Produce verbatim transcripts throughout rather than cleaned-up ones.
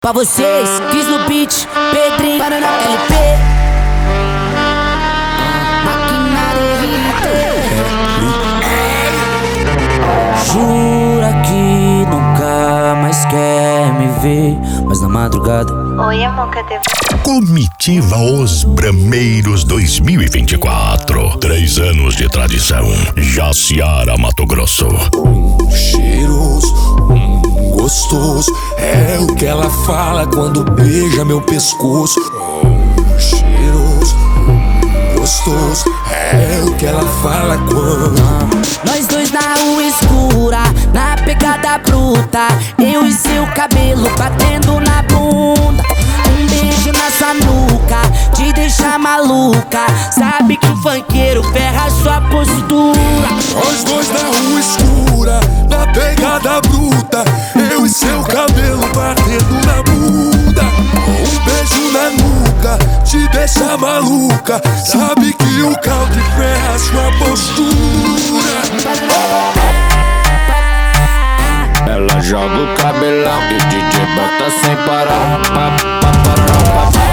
Pra vocês, Cris no beat, Pedrinho, Paraná, L P, Maquinaria. Jura que nunca mais quer me ver, mas na madrugada. Oi, amor, cadê você? Comitiva Os Brameiros dois mil e vinte e quatro. Três anos de tradição. Jaciara, Mato Grosso. Hum, cheiroso, hum, gostoso. É o que ela fala quando beija meu pescoço. Hum, cheiroso, hum, gostoso. É o que ela fala quando. Nós dois na rua escura, na pegada bruta. Eu e seu cabelo batendo na bunda. Um beijo na sua nuca, te deixa maluca. Sabe que o funkeiro ferra sua postura. Nós dois na rua escura, na pegada bruta. Eu e seu cabelo batendo na bunda. Um beijo na nuca, te deixa maluca. Sabe que o country ferra sua postura. Ela joga o cabelão e o D J bota sem parar. Pa, pa, pa, pa, pa.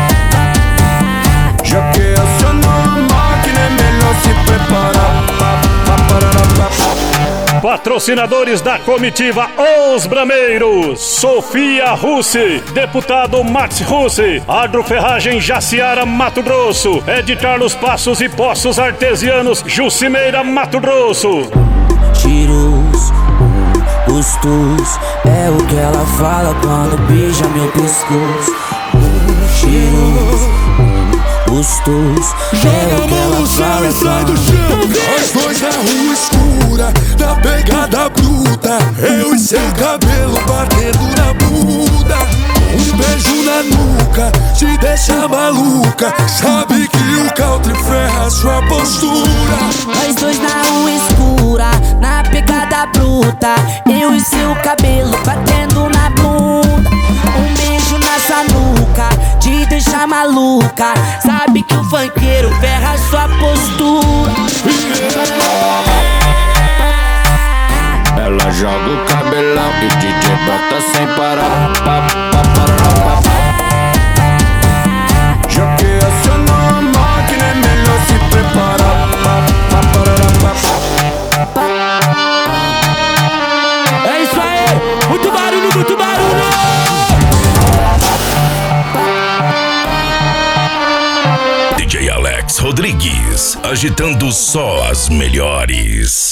Já que acionou a máquina é melhor se preparar. Pa, pa, pa, pa, pa. Patrocinadores da comitiva Os Brameiros: Sofia Russi, deputado Max Russi, Agroferragem Jaciara, Mato Grosso, Ed Carlos Passos e Poços Artesianos, Jucimeira, Mato Grosso. Tiros, gostoso, é o que ela fala quando beija meu pescoço. Cheiroso, gostoso, é o que ela fala quando. Nós dois na rua escura, na pegada bruta. Eu e seu cabelo batendo na bunda. Um beijo na nuca, te deixa maluca. Sabe que o country ferra sua postura. Nós dois na rua escura, na pegada bruta. Eu e seu cabelo batendo na bunda. Um beijo na sua nuca, te deixa maluca. Sabe que o funkeiro ferra sua postura. Ela joga o cabelão e o D J bota sem parar. Pa, pa, pa, pa, pa. Já que acionou a máquina é melhor se preparar. Pa, pa, pa, pa, pa. É isso aí, muito barulho, muito barulho. D J Alex Rodrigues, agitando só as melhores.